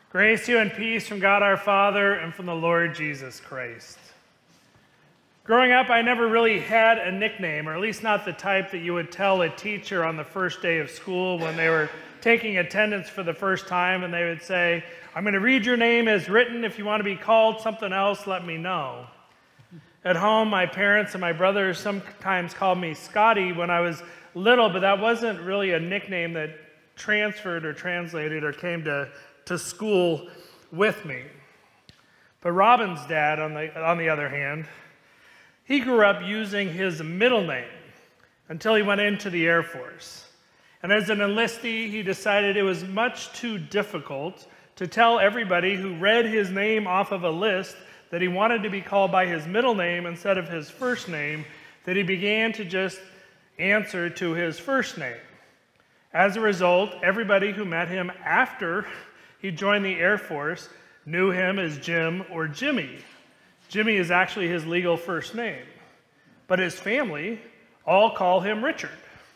Grace to you and peace from God our Father and from the Lord Jesus Christ. Growing up, I never really had a nickname, or at least not the type that you would tell a teacher on the first day of school when they were taking attendance for the first time, and they would say, "I'm going to read your name as written. If you want to be called something else, let me know." At home, my parents and my brothers sometimes called me Scotty when I was little, but that wasn't really a nickname that transferred or translated or came to school with me. But Robin's dad, on the other hand, he grew up using his middle name until he went into the Air Force. And as an enlistee, he decided it was much too difficult to tell everybody who read his name off of a list that he wanted to be called by his middle name instead of his first name, that he began to just answer to his first name. As a result, everybody who met him after he joined the Air Force knew him as Jim or Jimmy. Jimmy is actually his legal first name, but his family all call him Richard.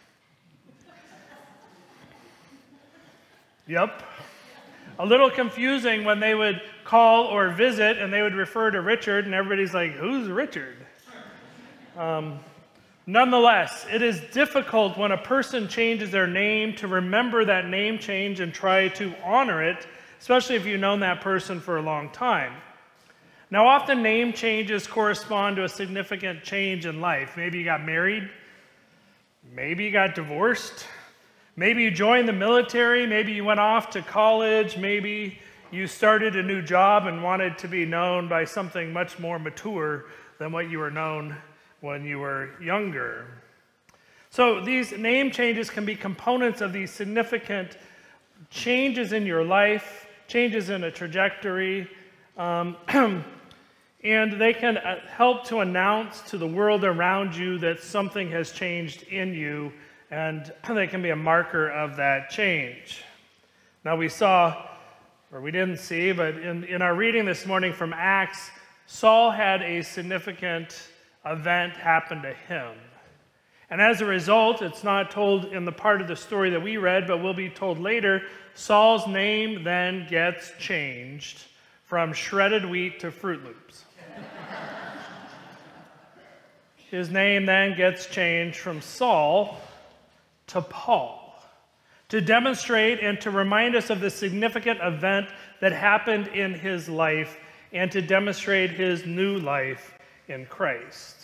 Yep. A little confusing when they would call or visit and they would refer to Richard and everybody's like, "Who's Richard?" Nonetheless, it is difficult when a person changes their name to remember that name change and try to honor it, especially if you've known that person for a long time. Now, often name changes correspond to a significant change in life. Maybe you got married, maybe you got divorced, maybe you joined the military, maybe you went off to college, maybe you started a new job and wanted to be known by something much more mature than what you were known when you were younger. So these name changes can be components of these significant changes in your life, changes in a trajectory, and they can help to announce to the world around you that something has changed in you, and they can be a marker of that change. Now we saw, or we didn't see, but in our reading this morning from Acts, Saul had a significant event happen to him. And as a result, it's not told in the part of the story that we read, but will be told later, Saul's name then gets changed from shredded wheat to Fruit Loops. His name then gets changed from Saul to Paul, to demonstrate and to remind us of the significant event that happened in his life and to demonstrate his new life in Christ.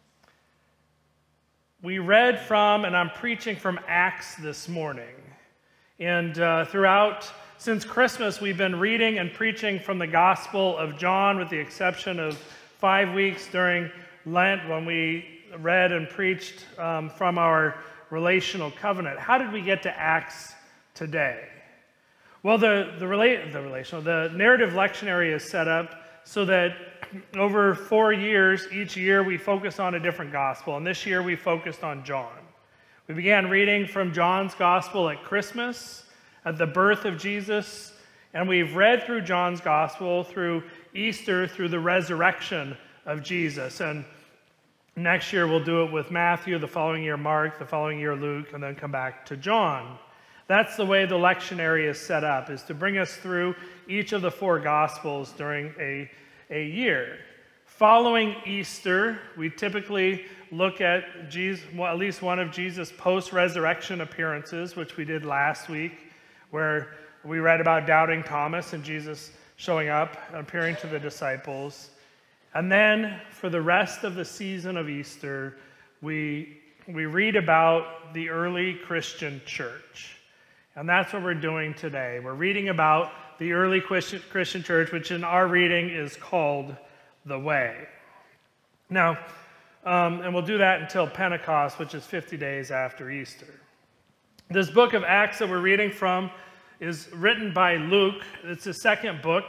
We read from, and I'm preaching from Acts this morning. And since Christmas, we've been reading and preaching from the Gospel of John, with the exception of 5 weeks during Lent when we read and preached from our relational covenant. How did we get to Acts today? Well, the narrative lectionary is set up so that over 4 years, each year we focus on a different gospel, and this year we focused on John. We began reading from John's gospel at Christmas, at the birth of Jesus, and we've read through John's gospel through Easter, through the resurrection of Jesus. And next year we'll do it with Matthew, the following year Mark, the following year Luke, and then come back to John. That's the way the lectionary is set up, is to bring us through each of the 4 gospels during a year. Following Easter, we typically look at Jesus, at least one of Jesus' post-resurrection appearances, which we did last week, where we read about doubting Thomas and Jesus showing up and appearing to the disciples. And then for the rest of the season of Easter, we read about the early Christian church. And that's what we're doing today. We're reading about the early Christian church, which in our reading is called the Way. Now, and we'll do that until Pentecost, which is 50 days after Easter. This book of Acts that we're reading from is written by Luke. It's his second book.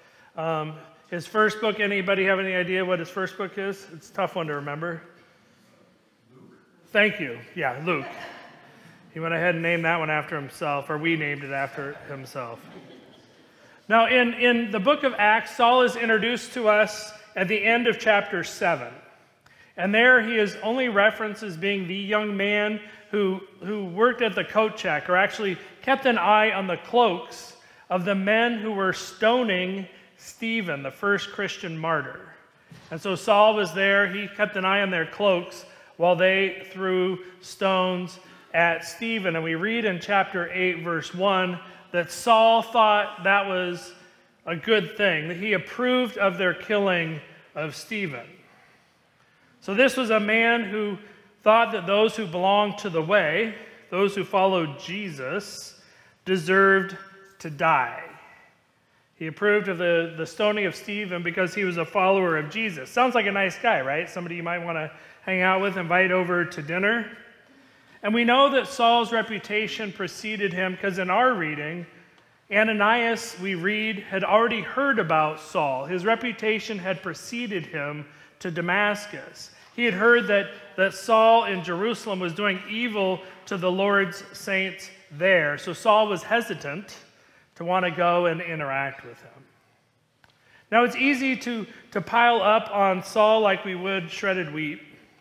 His first book, anybody have any idea what his first book is? It's a tough one to remember. Luke. Thank you. Yeah, Luke. He went ahead and named that one after himself, or we named it after himself. Now, in the book of Acts, Saul is introduced to us at the end of chapter 7. And there he is only referenced as being the young man who worked at the coat check, or actually kept an eye on the cloaks of the men who were stoning Stephen, the first Christian martyr. And so Saul was there. He kept an eye on their cloaks while they threw stones at Stephen. And we read in chapter 8, verse 1, that Saul thought that was a good thing, that he approved of their killing of Stephen. So this was a man who thought that those who belonged to the way, those who followed Jesus, deserved to die. He approved of the stoning of Stephen because he was a follower of Jesus. Sounds like a nice guy, right? Somebody you might want to hang out with, invite over to dinner. And we know that Saul's reputation preceded him because in our reading, Ananias, we read, had already heard about Saul. His reputation had preceded him to Damascus. He had heard that Saul in Jerusalem was doing evil to the Lord's saints there. So Saul was hesitant to want to go and interact with him. Now it's easy to pile up on Saul like we would shredded wheat.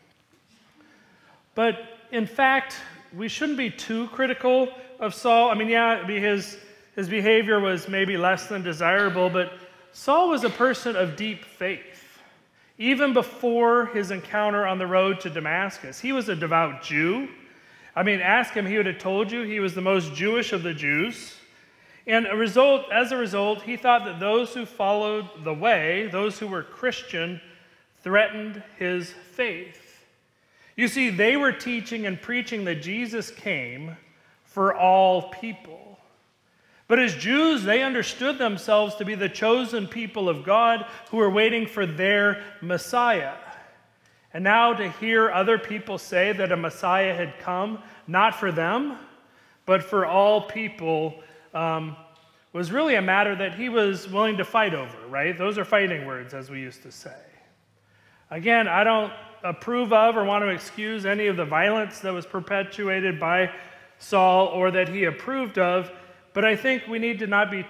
But in fact, we shouldn't be too critical of Saul. I mean, yeah, his behavior was maybe less than desirable, but Saul was a person of deep faith. Even before his encounter on the road to Damascus, he was a devout Jew. I mean, ask him, he would have told you he was the most Jewish of the Jews. And as a result, he thought that those who followed the way, those who were Christian, threatened his faith. You see, they were teaching and preaching that Jesus came for all people. But as Jews, they understood themselves to be the chosen people of God who were waiting for their Messiah. And now to hear other people say that a Messiah had come, not for them, but for all people, was really a matter that he was willing to fight over, right? Those are fighting words, as we used to say. Again, I don't approve of or want to excuse any of the violence that was perpetuated by Saul or that he approved of, but I think we need to not be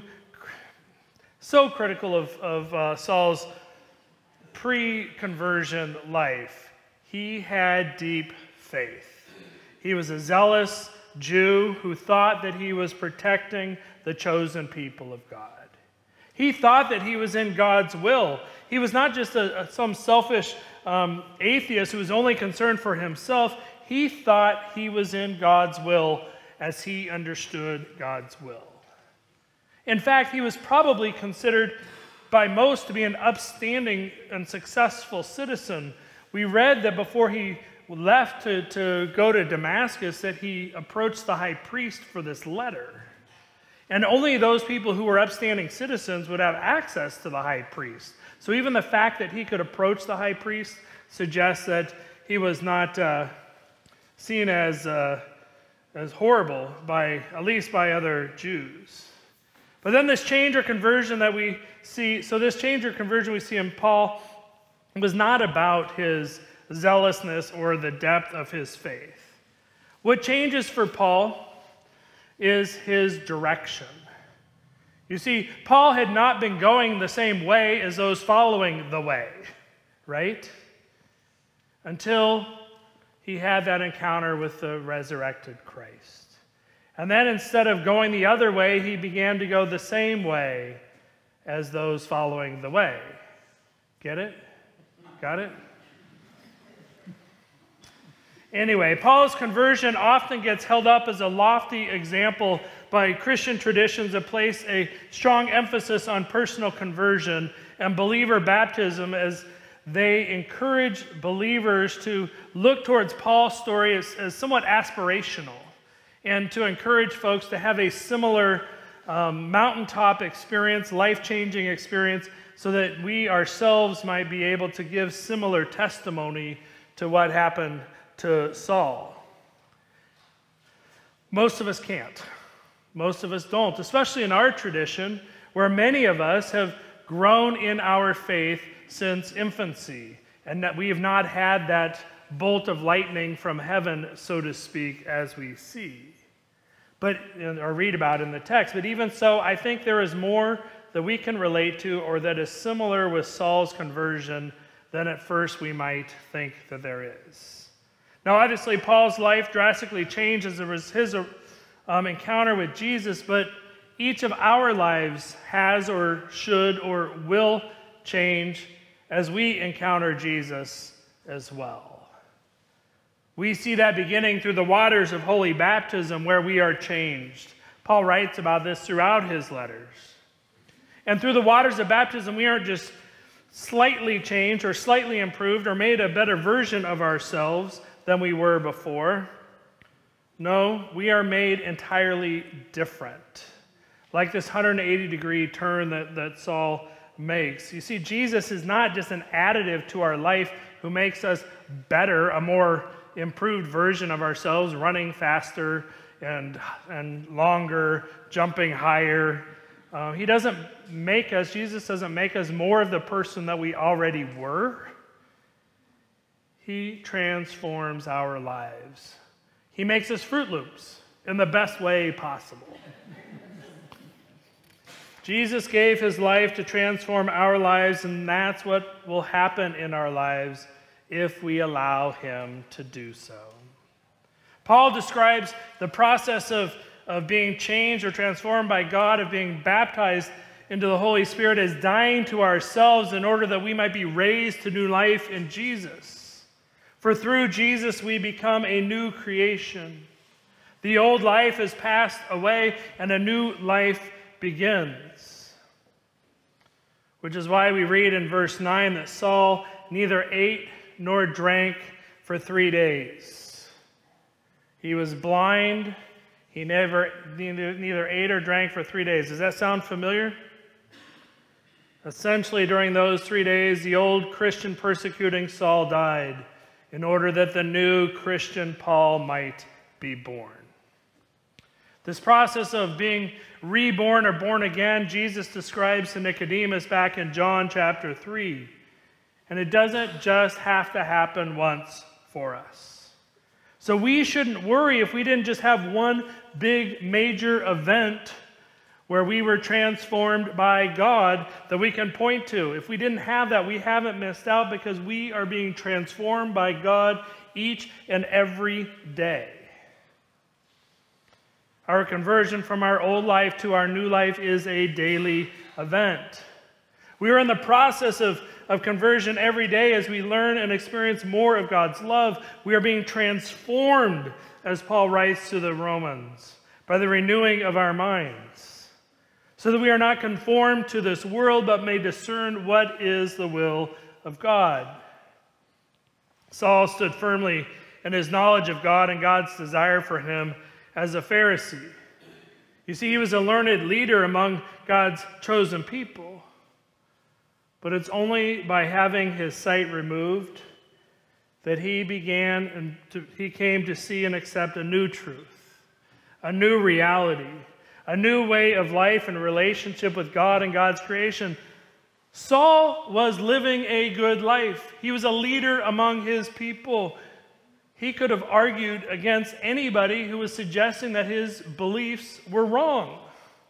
so critical of Saul's pre-conversion life. He had deep faith. He was a zealous Jew who thought that he was protecting the chosen people of God. He thought that he was in God's will. He was not just some selfish atheist who was only concerned for himself. He thought he was in God's will as he understood God's will. In fact, he was probably considered by most to be an upstanding and successful citizen. We read that before he left to go to Damascus that he approached the high priest for this letter. And only those people who were upstanding citizens would have access to the high priest. So even the fact that he could approach the high priest suggests that he was not seen as horrible at least by other Jews. But then this change or conversion that we see, so this change or conversion we see in Paul was not about his zealousness or the depth of his faith. What changes for Paul is his direction. You see, Paul had not been going the same way as those following the way, right? Until he had that encounter with the resurrected Christ. And then instead of going the other way, he began to go the same way as those following the way. Get it? Got it? Anyway, Paul's conversion often gets held up as a lofty example by Christian traditions that place a strong emphasis on personal conversion and believer baptism as they encourage believers to look towards Paul's story as somewhat aspirational and to encourage folks to have a similar mountaintop experience, life-changing experience, so that we ourselves might be able to give similar testimony to what happened to Saul. Most of us can't. Most of us don't, especially in our tradition, where many of us have grown in our faith since infancy, and that we have not had that bolt of lightning from heaven, so to speak, as we see, or read about in the text. But even so, I think there is more that we can relate to or that is similar with Saul's conversion than at first we might think that there is. Now, obviously, Paul's life drastically changed as there was his encounter with Jesus, but each of our lives has or should or will change as we encounter Jesus as well. We see that beginning through the waters of holy baptism where we are changed. Paul writes about this throughout his letters. And through the waters of baptism, we aren't just slightly changed or slightly improved or made a better version of ourselves than we were before. No, we are made entirely different. Like this 180-degree turn that Saul makes. You see, Jesus is not just an additive to our life who makes us better, a more improved version of ourselves, running faster and longer, jumping higher. Jesus doesn't make us more of the person that we already were. He transforms our lives. He makes us Fruit Loops in the best way possible. Jesus gave his life to transform our lives, and that's what will happen in our lives if we allow him to do so. Paul describes the process of being changed or transformed by God, of being baptized into the Holy Spirit, as dying to ourselves in order that we might be raised to new life in Jesus. For through Jesus we become a new creation. The old life has passed away and a new life begins. Which is why we read in verse 9 that Saul neither ate nor drank for 3 days. He was blind. He neither ate or drank for 3 days. Does that sound familiar? Essentially, during those 3 days, the old Christian persecuting Saul died in order that the new Christian Paul might be born. This process of being reborn or born again, Jesus describes to Nicodemus back in John chapter 3. And it doesn't just have to happen once for us. So we shouldn't worry if we didn't just have one big major event where we were transformed by God that we can point to. If we didn't have that, we haven't missed out because we are being transformed by God each and every day. Our conversion from our old life to our new life is a daily event. We are in the process of conversion every day as we learn and experience more of God's love. We are being transformed, as Paul writes to the Romans, by the renewing of our minds, so that we are not conformed to this world, but may discern what is the will of God. Saul stood firmly in his knowledge of God and God's desire for him as a Pharisee. You see, he was a learned leader among God's chosen people. But it's only by having his sight removed that he came to see and accept a new truth, a new reality, a new way of life and relationship with God and God's creation. Saul was living a good life. He was a leader among his people. He could have argued against anybody who was suggesting that his beliefs were wrong.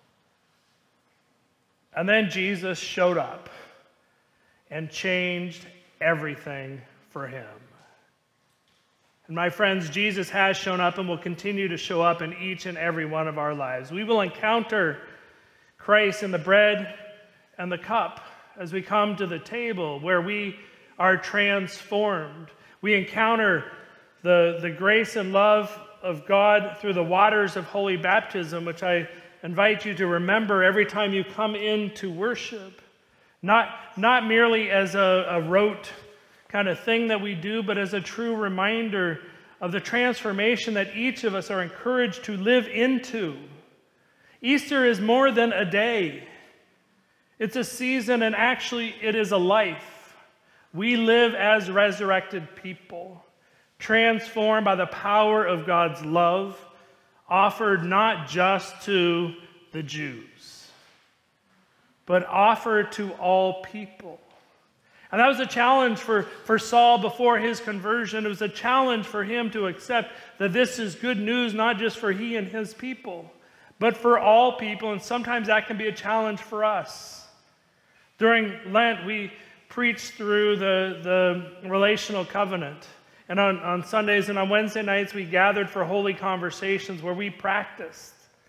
And then Jesus showed up and changed everything for him. And my friends, Jesus has shown up and will continue to show up in each and every one of our lives. We will encounter Christ in the bread and the cup as we come to the table where we are transformed. We encounter the grace and love of God through the waters of holy baptism, which I invite you to remember every time you come in to worship. Not merely as a rote kind of thing that we do, but as a true reminder of the transformation that each of us are encouraged to live into. Easter is more than a day. It's a season, and actually it is a life. We live as resurrected people, transformed by the power of God's love, offered not just to the Jews, but offered to all people. And that was a challenge for Saul before his conversion. It was a challenge for him to accept that this is good news, not just for he and his people, but for all people. And sometimes that can be a challenge for us. During Lent, we preached through the relational covenant. And on Sundays and on Wednesday nights, we gathered for holy conversations where we practiced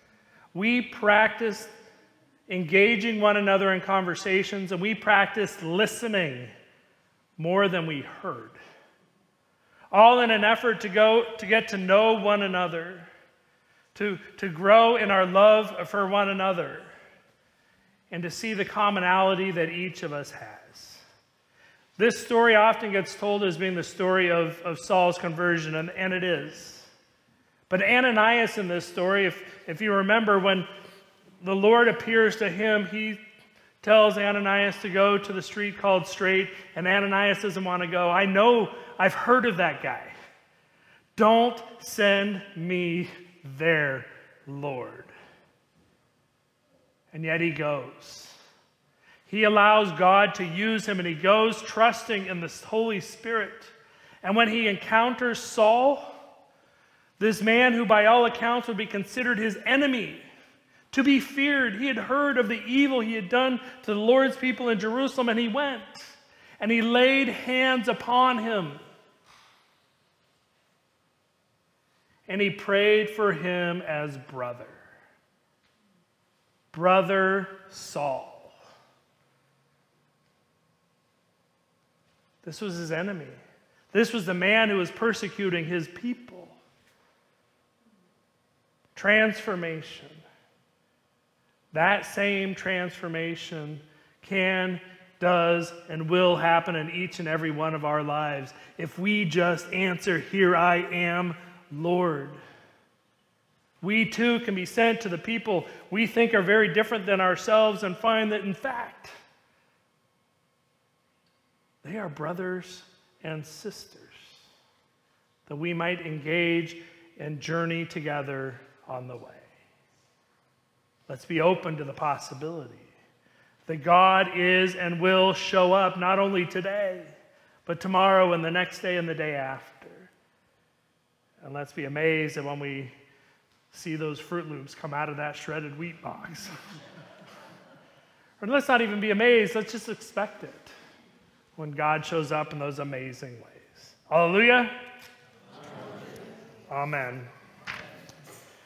We practiced engaging one another in conversations, and we practiced listening more than we heard. All in an effort to get to know one another, to grow in our love for one another, and to see the commonality that each of us has. This story often gets told as being the story of Saul's conversion, and it is. But Ananias in this story, if you remember, when the Lord appears to him, he tells Ananias to go to the street called Straight, and Ananias doesn't want to go. I know, I've heard of that guy. Don't send me there, Lord. And yet he goes. He allows God to use him, and he goes trusting in the Holy Spirit. And when he encounters Saul, this man who by all accounts would be considered his enemy, to be feared. He had heard of the evil he had done to the Lord's people in Jerusalem, and he went and he laid hands upon him. And he prayed for him as brother. Brother Saul. This was his enemy. This was the man who was persecuting his people. Transformation. That same transformation can, does, and will happen in each and every one of our lives if we just answer, "Here I am, Lord." We too can be sent to the people we think are very different than ourselves and find that, in fact, they are brothers and sisters, that we might engage and journey together on the way. Let's be open to the possibility that God is and will show up not only today, but tomorrow and the next day and the day after. And let's be amazed that when we see those Fruit Loops come out of that shredded wheat box. Or let's not even be amazed, let's just expect it when God shows up in those amazing ways. Hallelujah. Amen.